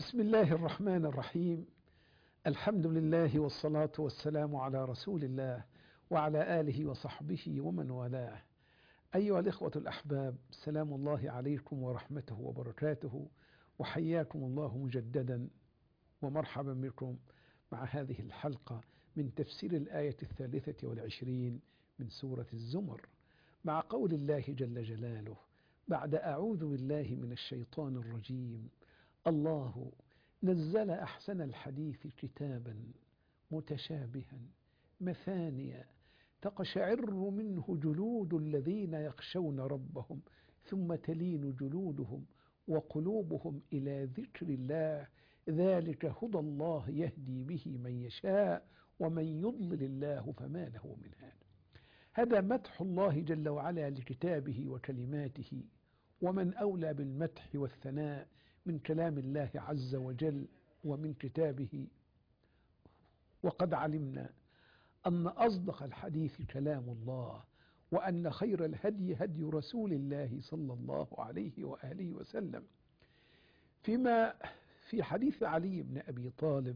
بسم الله الرحمن الرحيم. الحمد لله والصلاة والسلام على رسول الله وعلى آله وصحبه ومن والاه. أيها الإخوة الأحباب، سلام الله عليكم ورحمته وبركاته، وحياكم الله مجددا ومرحبا بكم مع هذه الحلقة من تفسير الآية 23 من سورة الزمر، مع قول الله جل جلاله بعد أعوذ بالله من الشيطان الرجيم: الله نزل أحسن الحديث كتابا متشابها مثانيا تقشعر منه جلود الذين يخشون ربهم ثم تلين جلودهم وقلوبهم إلى ذكر الله، ذلك هدى الله يهدي به من يشاء ومن يضلل الله فما له من هاد. هذا مدح الله جل وعلا لكتابه وكلماته، ومن أولى بالمدح والثناء من كلام الله عز وجل ومن كتابه. وقد علمنا أن أصدق الحديث كلام الله، وأن خير الهدي هدي رسول الله صلى الله عليه وآله وسلم. فيما في حديث علي بن أبي طالب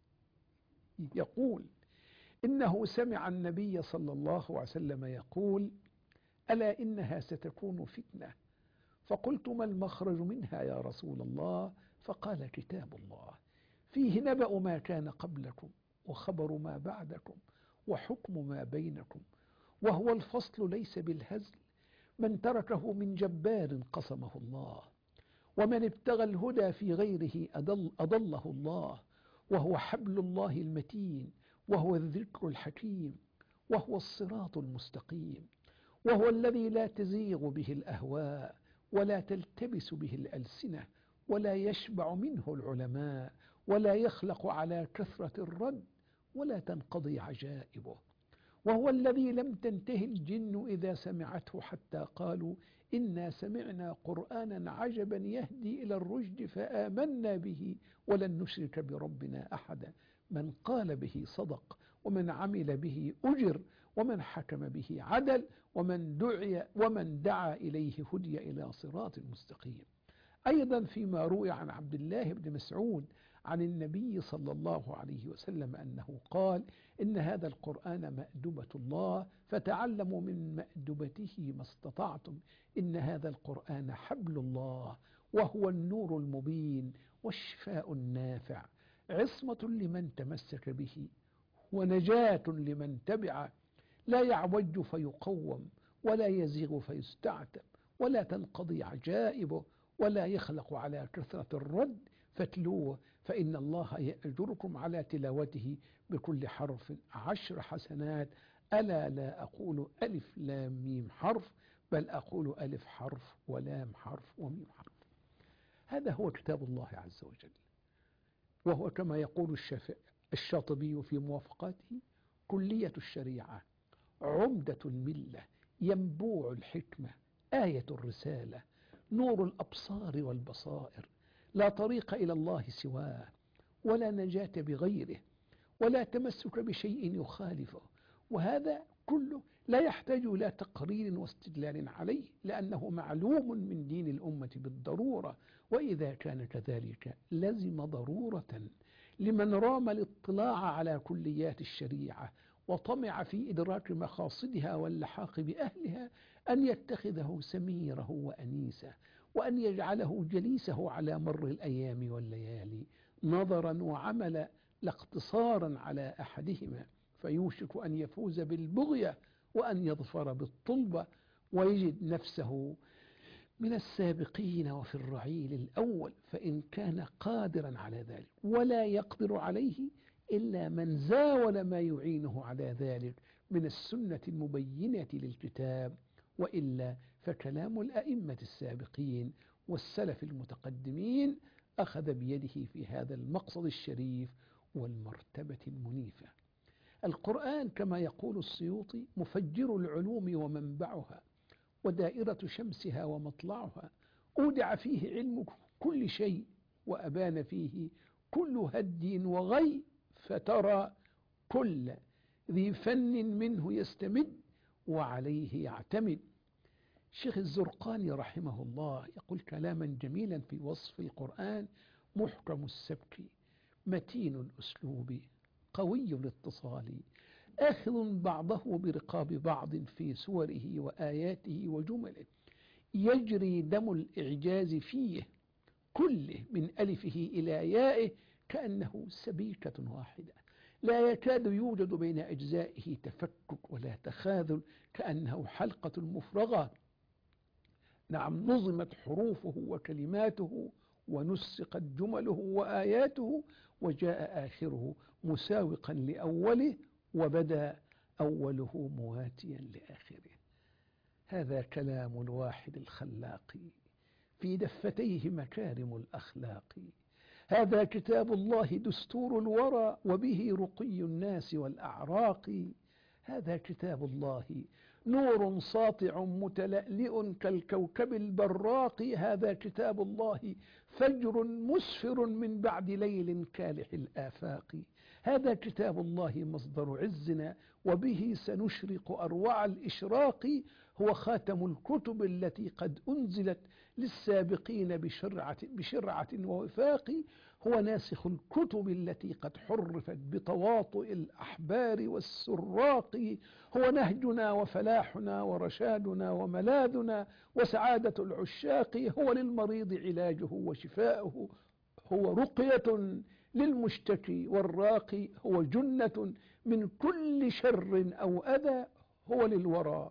يقول إنه سمع النبي صلى الله عليه وسلم يقول: ألا إنها ستكون فتنة. فقلت: ما المخرج منها يا رسول الله؟ فقال: كتاب الله فيه نبأ ما كان قبلكم وخبر ما بعدكم وحكم ما بينكم، وهو الفصل ليس بالهزل، من تركه من جبار قصمه الله، ومن ابتغى الهدى في غيره أضله الله، وهو حبل الله المتين، وهو الذكر الحكيم، وهو الصراط المستقيم، وهو الذي لا تزيغ به الأهواء ولا تلتبس به الألسنة ولا يشبع منه العلماء ولا يخلق على كثرة الرد ولا تنقضي عجائبه، وهو الذي لم تنتهي الجن إذا سمعته حتى قالوا: إنا سمعنا قرآنا عجبا يهدي إلى الرشد فآمنا به ولن نشرك بربنا أحدا، من قال به صدق، ومن عمل به أجر، ومن حكم به عدل، ومن دعا إليه هدي إلى صراط مستقيم. أيضا فيما روي عن عبد الله بن مسعود عن النبي صلى الله عليه وسلم أنه قال: إن هذا القرآن مأدبة الله فتعلموا من مأدبته ما استطعتم، إن هذا القرآن حبل الله وهو النور المبين والشفاء النافع، عصمة لمن تمسك به ونجاة لمن تبعه، لا يعوج فيقوم ولا يزيغ فيستعتب ولا تنقضي عجائبه ولا يخلق على كثرة الرد فاتلوه، فإن الله يأجركم على تلاوته بكل حرف 10 حسنات. ألا لا أقول ألف لام ميم حرف، بل أقول ألف حرف ولام حرف وميم حرف. هذا هو كتاب الله عز وجل، وهو كما يقول الشاطبي في موافقاته: كلية الشريعة، عمدة الملة، ينبوع الحكمة، آية الرسالة، نور الأبصار والبصائر، لا طريق إلى الله سواه، ولا نجاة بغيره، ولا تمسك بشيء يخالفه. وهذا كله لا يحتاج إلى تقرير واستدلال عليه، لأنه معلوم من دين الأمة بالضرورة. وإذا كان كذلك لزم ضرورة لمن رام الاطلاع على كليات الشريعة وطمع في إدراك مقاصدها واللحاق بأهلها أن يتخذه سميره وأنيسه، وأن يجعله جليسه على مر الأيام والليالي، نظرا وعملا لا اقتصارا على أحدهما، فيوشك أن يفوز بالبغية وأن يظفر بالطلبة ويجد نفسه من السابقين وفي الرعيل الأول، فإن كان قادرا على ذلك، ولا يقدر عليه إلا من زاول ما يعينه على ذلك من السنة المبينة للكتاب، وإلا فكلام الأئمة السابقين والسلف المتقدمين أخذ بيده في هذا المقصد الشريف والمرتبة المنيفة. القرآن كما يقول السيوطي: مفجر العلوم ومنبعها، ودائرة شمسها ومطلعها، أودع فيه علم كل شيء، وأبان فيه كل هدي وغي، فترى كل ذي فن منه يستمد وعليه يعتمد. الشيخ الزرقاني رحمه الله يقول كلاما جميلا في وصف القرآن: محكم السبك متين الأسلوب قوي الاتصال آخذ بعضه برقاب بعض في سوره وآياته وجمله يجري دم الإعجاز فيه كله من ألفه إلى يائه كأنه سبيكة واحدة لا يكاد يوجد بين أجزائه تفكك ولا تخاذل كأنه حلقة مفرغة. نعم، نظمت حروفه وكلماته ونسقت جمله وآياته وجاء آخره مساوقا لأوله وبدا أوله مواتيا لآخره. هذا كلام الواحد الخلاق في دفتيه مكارم الأخلاق. هذا كتاب الله دستور الورى وبه رقي الناس والأعراق. هذا كتاب الله نور ساطع متلألئ كالكوكب البراق. هذا كتاب الله فجر مسفر من بعد ليل كالح الآفاق. هذا كتاب الله مصدر عزنا وبه سنشرق أروع الإشراق. هو خاتم الكتب التي قد أنزلت للسابقين بشرعة ووفاق. هو ناسخ الكتب التي قد حرفت بتواطؤ الأحبار والسراق. هو نهجنا وفلاحنا ورشادنا وملاذنا وسعادة العشاق. هو للمريض علاجه وشفاؤه. هو رقية للمشتكي والراقي. هو جنة من كل شر أو أذى. هو للورى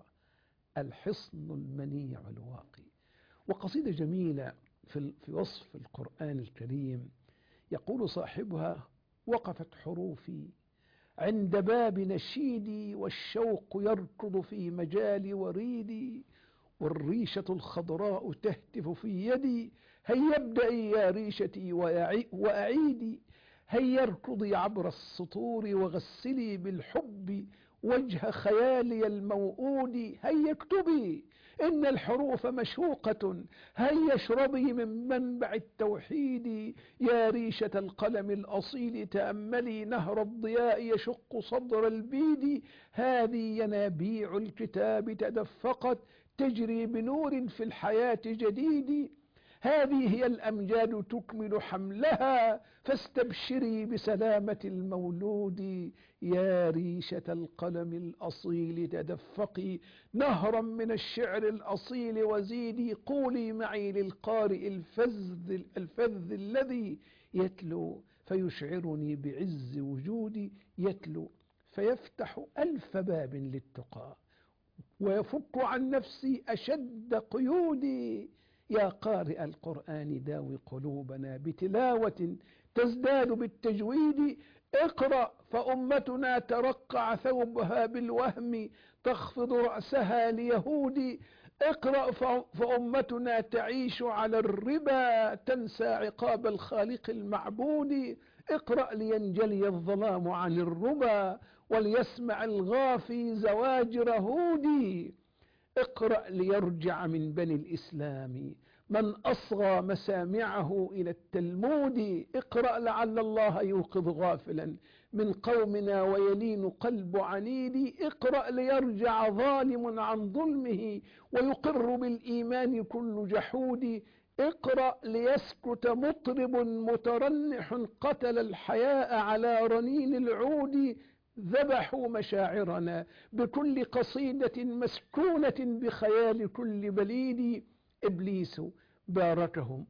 الحصن المنيع الواقي. وقصيدة جميلة في وصف القرآن الكريم يقول صاحبها: وقفت حروفي عند باب نشيدي والشوق يركض في مجال وريدي والريشة الخضراء تهتف في يدي هيا ابدئي يا ريشتي وأعيدي هيا اركضي عبر السطور وغسلي بالحب وجه خيالي الموؤود هيا اكتبي إن الحروف مشوقة هيا اشربي من منبع التوحيد يا ريشة القلم الأصيل تأملي نهر الضياء يشق صدر البيد هذه ينابيع الكتاب تدفقت تجري بنور في الحياة جديد هذه هي الأمجاد تكمل حملها فاستبشري بسلامة المولود يا ريشة القلم الأصيل تدفقي نهرا من الشعر الأصيل وزيدي قولي معي للقارئ الفذ الذي يتلو فيشعرني بعز وجودي يتلو فيفتح ألف باب للتقى ويفك عن نفسي أشد قيودي يا قارئ القرآن داوي قلوبنا بتلاوة تزداد بالتجويد اقرأ فأمتنا ترقع ثوبها بالوهم تخفض رأسها ليهود اقرأ فأمتنا تعيش على الربا تنسى عقاب الخالق المعبود اقرأ لينجلي الظلام عن الربا وليسمع الغافي زواجر هودي اقرأ ليرجع من بني الإسلام من أصغى مسامعه إلى التلمود اقرأ لعل الله يوقظ غافلا من قومنا ويلين قلب عنيد اقرأ ليرجع ظالم عن ظلمه ويقر بالإيمان كل جحود اقرأ ليسكت مطرب مترنح قتل الحياء على رنين العود ذبحوا مشاعرنا بكل قصيدة مسكونة بخيال كل بليد إبليس باركهم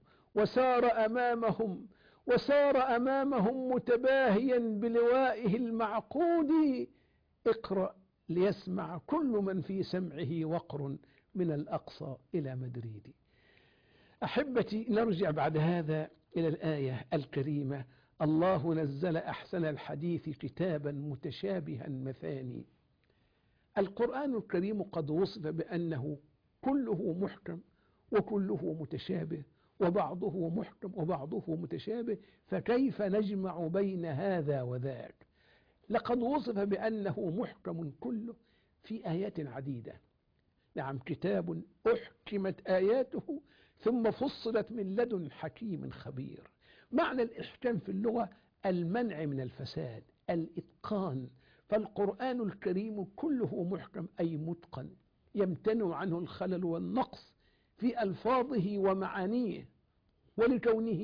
وسار أمامهم متباهيا بلوائه المعقود اقرأ ليسمع كل من في سمعه وقر من الأقصى إلى مدريد. أحبتي، نرجع بعد هذا إلى الآية الكريمة: الله نزل أحسن الحديث كتابا متشابها مثاني. القرآن الكريم قد وصف بأنه كله محكم وكله متشابه وبعضه محكم وبعضه متشابه، فكيف نجمع بين هذا وذاك؟ لقد وصف بأنه محكم كله في آيات عديدة. نعم، كتاب أحكمت آياته ثم فصلت من لدن حكيم خبير. معنى الإحكام في اللغة المنع من الفساد، الإتقان. فالقرآن الكريم كله محكم أي متقن، يمتنع عنه الخلل والنقص في ألفاظه ومعانيه، ولكونه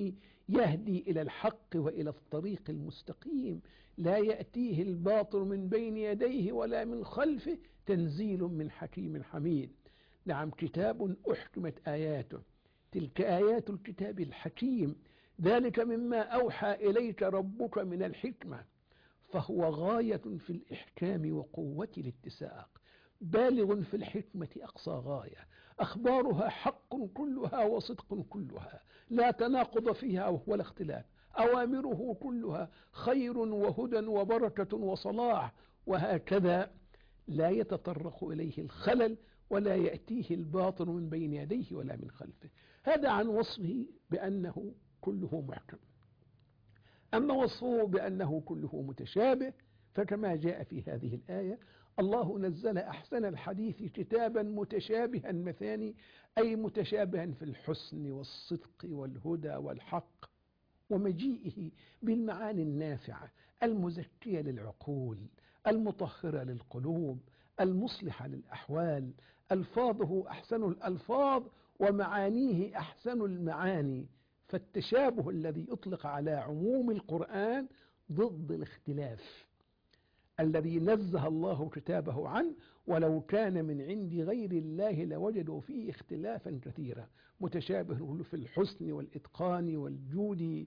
يهدي إلى الحق وإلى الطريق المستقيم، لا يأتيه الباطل من بين يديه ولا من خلفه، تنزيل من حكيم حميد. نعم، كتاب أحكمت آياته، تلك آيات الكتاب الحكيم، ذلك مما أوحى إليك ربك من الحكمة، فهو غاية في الإحكام وقوة الاتساق، بالغ في الحكمة أقصى غاية، أخبارها حق كلها وصدق كلها، لا تناقض فيها ولا اختلاف، أوامره كلها خير وهدى وبركة وصلاح، وهكذا لا يتطرق إليه الخلل ولا يأتيه الباطل من بين يديه ولا من خلفه. هذا عن وصفه بأنه كله محكم. أما وصفه بأنه كله متشابه فكما جاء في هذه الآية: الله نزل أحسن الحديث كتابا متشابها مثاني، أي متشابها في الحسن والصدق والهدى والحق، ومجيئه بالمعاني النافعة المزكية للعقول المطهرة للقلوب المصلحة للأحوال، ألفاظه أحسن الألفاظ ومعانيه أحسن المعاني. فالتشابه الذي يطلق على عموم القرآن ضد الاختلاف الذي نزه الله كتابه عنه، ولو كان من عند غير الله لوجدوا فيه اختلافا كثيرا، متشابه في الحسن والإتقان والجود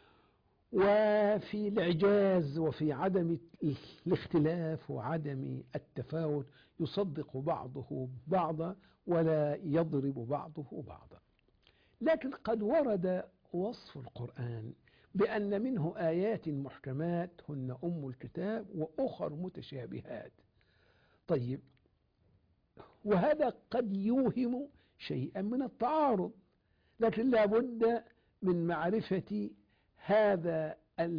وفي الإعجاز وفي عدم الاختلاف وعدم التفاوت، يصدق بعضه بعضا ولا يضرب بعضه بعضا. لكن قد ورد وصف القرآن بأن منه آيات محكمات هن أم الكتاب وأخر متشابهات. طيب، وهذا قد يوهم شيئا من التعارض، لكن لا بد من معرفة هذا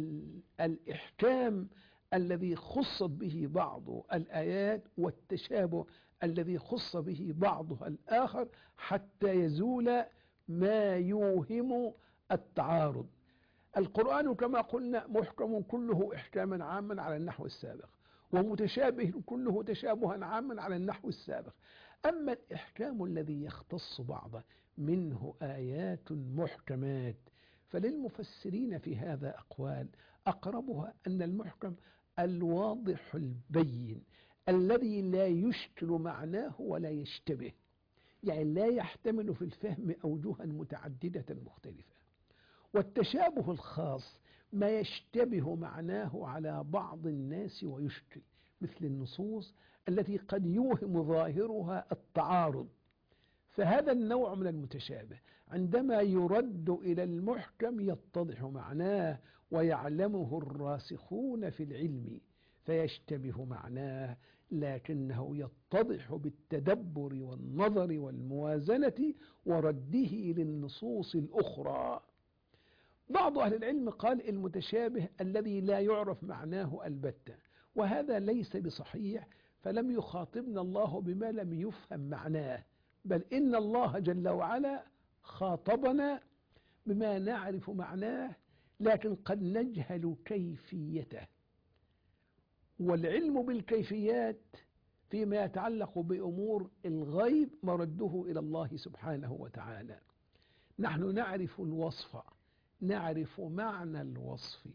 الإحكام الذي خصت به بعض الآيات والتشابه الذي خص به بعضها الآخر حتى يزول ما يوهم التعارض. القرآن كما قلنا محكم كله إحكاما عاما على النحو السابق، ومتشابه كله تشابها عاما على النحو السابق. أما الإحكام الذي يختص بعضه منه آيات محكمات، فللمفسرين في هذا أقوال، أقربها أن المحكم الواضح البين الذي لا يشكل معناه ولا يشتبه، يعني لا يحتمل في الفهم أوجها متعددة مختلفة. والتشابه الخاص ما يشتبه معناه على بعض الناس ويشكل، مثل النصوص التي قد يوهم ظاهرها التعارض. فهذا النوع من المتشابه عندما يرد إلى المحكم يتضح معناه ويعلمه الراسخون في العلم، فيشتبه معناه لكنه يتضح بالتدبر والنظر والموازنة ورده للنصوص الأخرى. بعض أهل العلم قال المتشابه الذي لا يعرف معناه البتة، وهذا ليس بصحيح، فلم يخاطبنا الله بما لم يفهم معناه، بل إن الله جل وعلا خاطبنا بما نعرف معناه لكن قد نجهل كيفيته. والعلم بالكيفيات فيما يتعلق بأمور الغيب مرده إلى الله سبحانه وتعالى. نحن نعرف الوصف، نعرف معنى الوصف،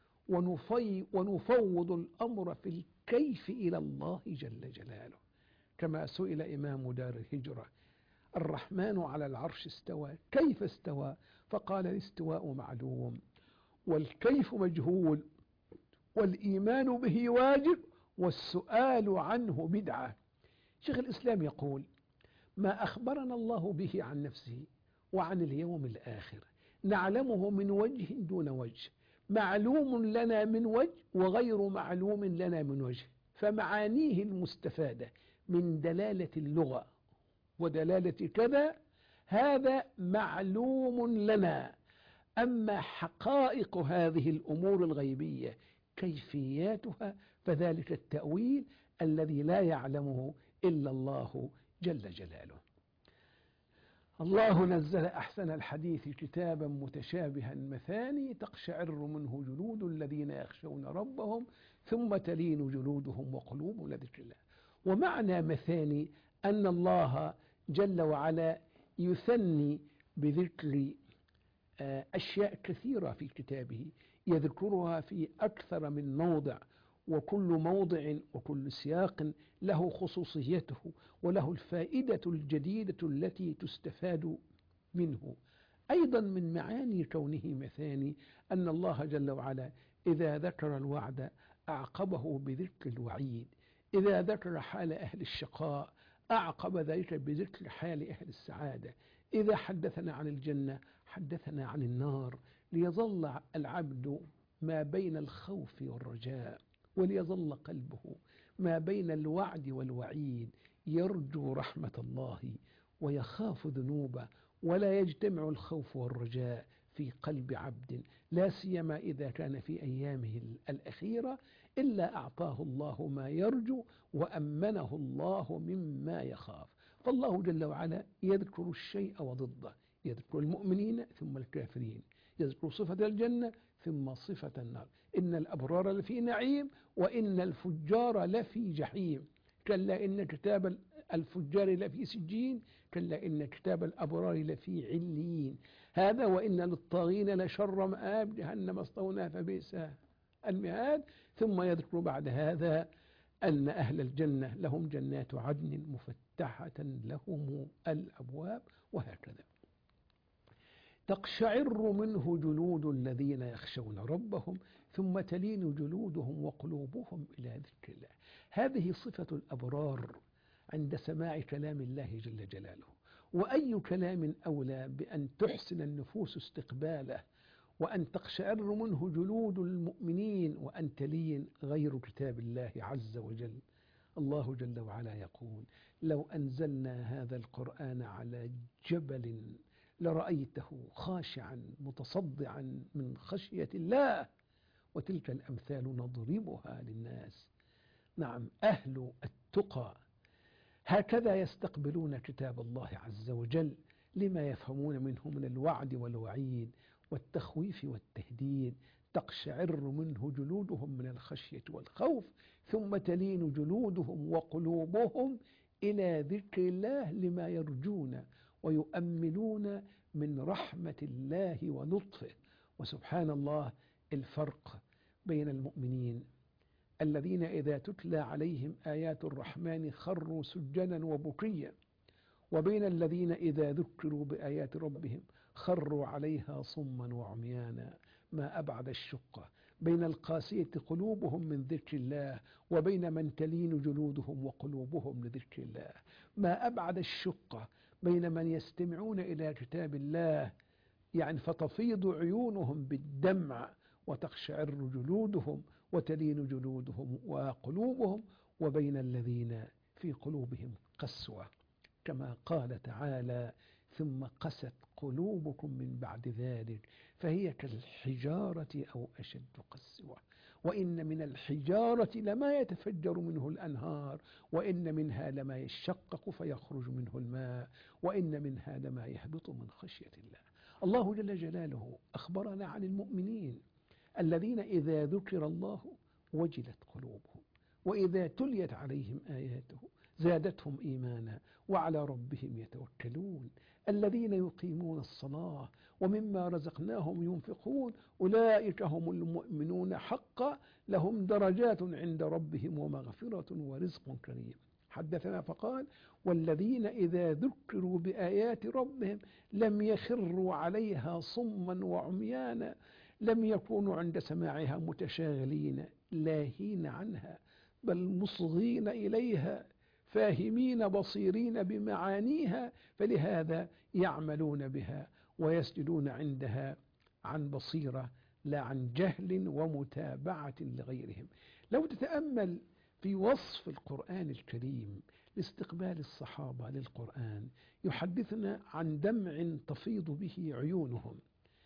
ونفوض الأمر في الكيف إلى الله جل جلاله. كما سئل إمام دار الهجرة: الرحمن على العرش استوى، كيف استوى؟ فقال: الاستواء معلوم والكيف مجهول والإيمان به واجب والسؤال عنه بدعة. شيخ الإسلام يقول: ما أخبرنا الله به عن نفسه وعن اليوم الآخر نعلمه من وجه دون وجه، معلوم لنا من وجه وغير معلوم لنا من وجه، فمعانيه المستفادة من دلالة اللغة ودلالة كذا هذا معلوم لنا. أما حقائق هذه الأمور الغيبية كيفياتها فذلك التأويل الذي لا يعلمه إلا الله جل جلاله. الله نزل أحسن الحديث كتابا متشابها مثاني تقشعر منه جلود الذين يخشون ربهم ثم تلين جلودهم وقلوبهم لذكر الله. ومعنى مثاني أن الله جل وعلا يثني بذكر أشياء كثيرة في كتابه يذكرها في أكثر من موضع، وكل موضع وكل سياق له خصوصيته وله الفائدة الجديدة التي تستفاد منه. أيضا من معاني كونه مثاني أن الله جل وعلا إذا ذكر الوعد أعقبه بذكر الوعيد، إذا ذكر حال أهل الشقاء أعقب ذلك بذكر حال أهل السعادة، إذا حدثنا عن الجنة حدثنا عن النار، ليظل العبد ما بين الخوف والرجاء، وليظل قلبه ما بين الوعد والوعيد، يرجو رحمة الله ويخاف ذنوبه، ولا يجتمع الخوف والرجاء في قلب عبد، لا سيما إذا كان في أيامه الأخيرة، إلا أعطاه الله ما يرجو وأمنه الله مما يخاف. فالله جل وعلا يذكر الشيء وضده، يذكر المؤمنين ثم الكافرين، يذكر صفة الجنة ثم صفة النار، إن الأبرار لفي نعيم وإن الفجار لفي جحيم، كلا إن كتاب الفجار لفي سجين، كلا إن كتاب الأبرار لفي عليين، هذا وإن للطاغين لشر مآب، جهنم اصطونها فبئس المهاد. ثم يذكر بعد هذا أن أهل الجنة لهم جنات عدن مفتحة لهم الأبواب، وهكذا. تقشعر منه جلود الذين يخشون ربهم ثم تلين جلودهم وقلوبهم إلى ذكر الله. هذه صفة الأبرار عند سماع كلام الله جل جلاله، وأي كلام أولى بأن تحسن النفوس استقباله وأن تقشعر منه جلود المؤمنين وأن تلين غير كتاب الله عز وجل. الله جل وعلا يقول: لو أنزلنا هذا القرآن على جبل لرأيته خاشعا متصدعا من خشية الله، وتلك الأمثال نضربها للناس. نعم، أهل التقى هكذا يستقبلون كتاب الله عز وجل، لما يفهمون منه من الوعد والوعيد والتخويف والتهديد. تقشعر منه جلودهم من الخشية والخوف ثم تلين جلودهم وقلوبهم إلى ذكر الله، لما يرجون ويؤملون من رحمة الله ولطفه. وسبحان الله الفرق بين المؤمنين الذين إذا تتلى عليهم آيات الرحمن خروا سجدا وبكيا، وبين الذين إذا ذكروا بآيات ربهم خروا عليها صما وعميانا. ما أبعد الشقة بين القاسية قلوبهم من ذكر الله وبين من تلين جلودهم وقلوبهم لذكر الله. ما أبعد الشقة بين من يستمعون إلى كتاب الله يعني فتفيض عيونهم بالدمع وتقشعر جلودهم وتلين جلودهم وقلوبهم، وبين الذين في قلوبهم قسوة، كما قال تعالى: ثم قست قلوبكم من بعد ذلك فهي كالحجارة أو أشد قسوة، وإن من الحجارة لما يتفجر منه الأنهار، وإن منها لما يشقق فيخرج منه الماء، وإن منها لما يهبط من خشية الله. الله جل جلاله أخبرنا عن المؤمنين الذين إذا ذكر الله وجلت قلوبهم، وإذا تليت عليهم آياته زادتهم إيمانا وعلى ربهم يتوكلون، الذين يقيمون الصلاة ومما رزقناهم ينفقون، أولئك هم المؤمنون حقا، لهم درجات عند ربهم ومغفرة ورزق كريم. حدثنا فقال: والذين إذا ذكروا بآيات ربهم لم يخروا عليها صما وعميانا، لم يكونوا عند سماعها متشاغلين لاهين عنها، بل مصغين إليها فاهمين بصيرين بمعانيها، فلهذا يعملون بها ويسجدون عندها عن بصيرة لا عن جهل ومتابعة لغيرهم. لو تتأمل في وصف القرآن الكريم لاستقبال الصحابة للقرآن، يحدثنا عن دمع تفيض به عيونهم،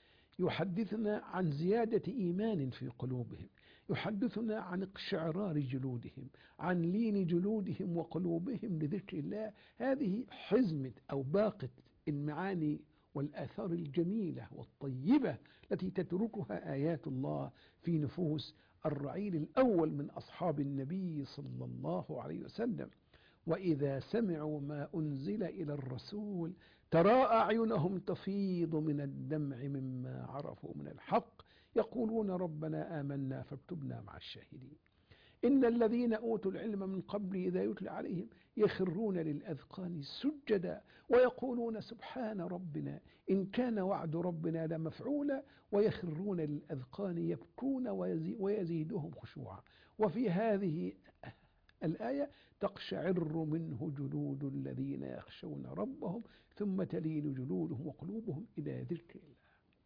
يحدثنا عن زيادة إيمان في قلوبهم، يحدثنا عن اقشعرار جلودهم، عن لين جلودهم وقلوبهم لذكر الله. هذه حزمة أو باقة المعاني والآثار الجميلة والطيبة التي تتركها آيات الله في نفوس الرعيل الأول من أصحاب النبي صلى الله عليه وسلم. وإذا سمعوا ما أنزل إلى الرسول ترى أعينهم تفيض من الدمع مما عرفوا من الحق يقولون ربنا آمنا فاكتبنا مع الشاهدين. إن الذين أوتوا العلم من قبل إذا يتلى عليهم يخرون للأذقان سجدا ويقولون سبحان ربنا إن كان وعد ربنا لمفعولا ويخرون للأذقان يبكون ويزيدهم خشوعا. وفي هذه الآية تقشعر منه جلود الذين يخشون ربهم ثم تلين جلودهم وقلوبهم إلى ذكر الله.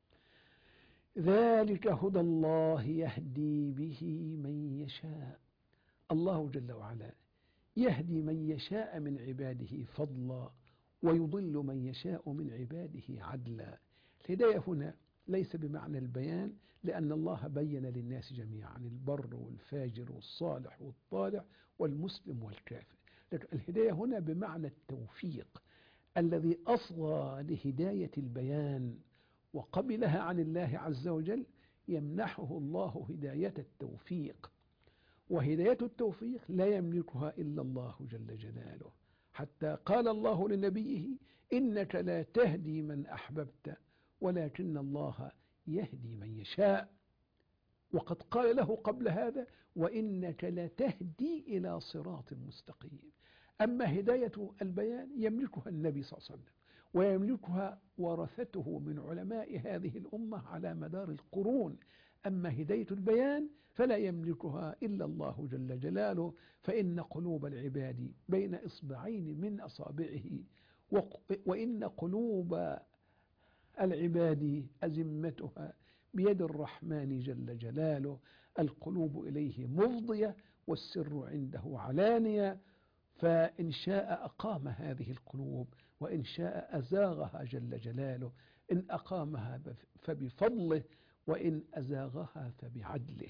ذلك هدى الله يهدي به من يشاء. الله جل وعلا يهدي من يشاء من عباده فضلا ويضل من يشاء من عباده عدلا. الهداية هنا ليس بمعنى البيان، لأن الله بين للناس جميعا البر والفاجر والصالح والطالع والمسلم والكافر، لكن الهداية هنا بمعنى التوفيق الذي أصغى لهداية البيان وقبلها عن الله عز وجل يمنحه الله هداية التوفيق. وهداية التوفيق لا يملكها إلا الله جل جلاله، حتى قال الله لنبيه إنك لا تهدي من أحببت ولكن الله يهدي من يشاء. وقد قال له قبل هذا وإنك لتهدي إلى صراط مستقيم. أما هداية البيان يملكها النبي صلى الله عليه وسلم ويملكها ورثته من علماء هذه الأمة على مدار القرون. أما هداية البيان فلا يملكها إلا الله جل جلاله، فإن قلوب العباد بين إصبعين من أصابعه، وإن قلوب العباد أزمتها بيد الرحمن جل جلاله. القلوب إليه مفضية والسر عنده علانية، فإن شاء أقام هذه القلوب وإن شاء أزاغها جل جلاله. إن أقامها فبفضله وإن أزاغها فبعدله.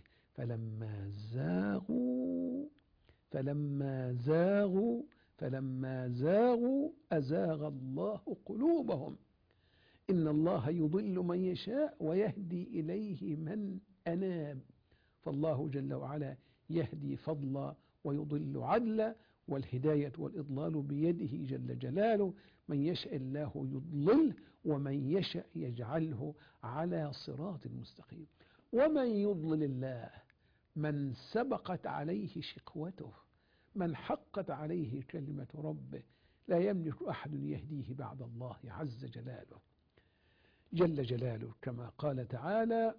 فلما زاغوا أزاغ الله قلوبهم. إن الله يضل من يشاء ويهدي إليه من أناب. فالله جل وعلا يهدي فضلا ويضل عدلا، والهداية والإضلال بيده جل جلاله. من يشاء الله يضلله ومن يشاء يجعله على صراط مستقيم. ومن يضلل الله من سبقت عليه شقوته، من حقت عليه كلمة ربه، لا يملك أحد يهديه بعد الله عز جلاله جل جلاله، كما قال تعالى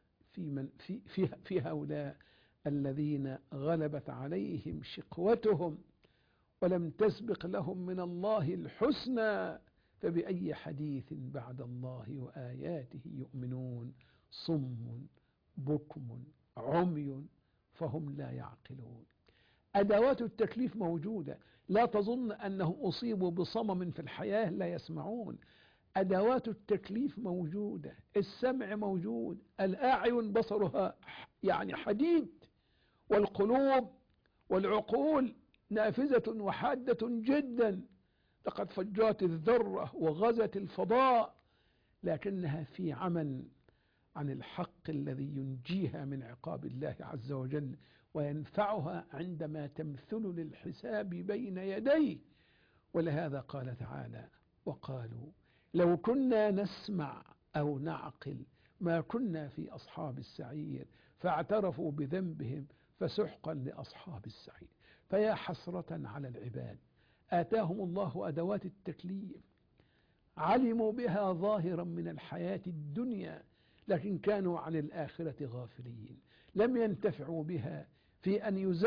في هؤلاء الذين غلبت عليهم شقوتهم ولم تسبق لهم من الله الحسنى فبأي حديث بعد الله وآياته يؤمنون. صم بكم عمي فهم لا يعقلون. أدوات التكليف موجودة، لا تظن أنهم أصيبوا بصمم في الحياة لا يسمعون. أدوات التكليف موجودة، السمع موجود، الأعين بصرها يعني حديد، والقلوب والعقول نافذة وحادة جدا. لقد فجرت الذرة وغزت الفضاء، لكنها في عمى عن الحق الذي ينجيها من عقاب الله عز وجل وينفعها عندما تمثل للحساب بين يديه. ولهذا قال تعالى وقالوا لو كنا نسمع أو نعقل ما كنا في أصحاب السعير فاعترفوا بذنبهم فسحقا لأصحاب السعير. فيا حسرة على العباد آتاهم الله أدوات التكليف علموا بها ظاهرا من الحياة الدنيا، لكن كانوا عن الآخرة غافلين. لم ينتفعوا بها في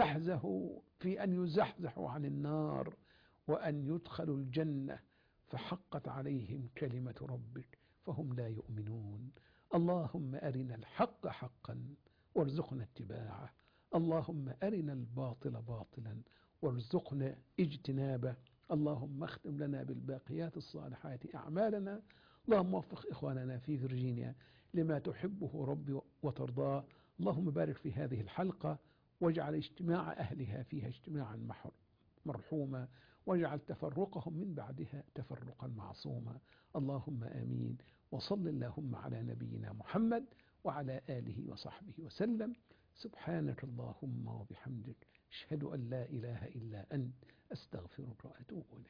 أن يزحزحوا عن النار وأن يدخلوا الجنة، فحقت عليهم كلمة ربك فهم لا يؤمنون. اللهم أرنا الحق حقا وارزقنا اتباعه، اللهم أرنا الباطل باطلا وارزقنا اجتنابه. اللهم اختم لنا بالباقيات الصالحات أعمالنا. اللهم وفق إخواننا في فيرجينيا لما تحبه ربي وترضاه. اللهم بارك في هذه الحلقة واجعل اجتماع أهلها فيها اجتماعا مرحوما، واجعل تفرقهم من بعدها تفرقا معصوما. اللهم آمين. وصل اللهم على نبينا محمد وعلى آله وصحبه وسلم. سبحانك اللهم وبحمدك أشهد أن لا إله إلا أنت أستغفرك وأتوب إليك.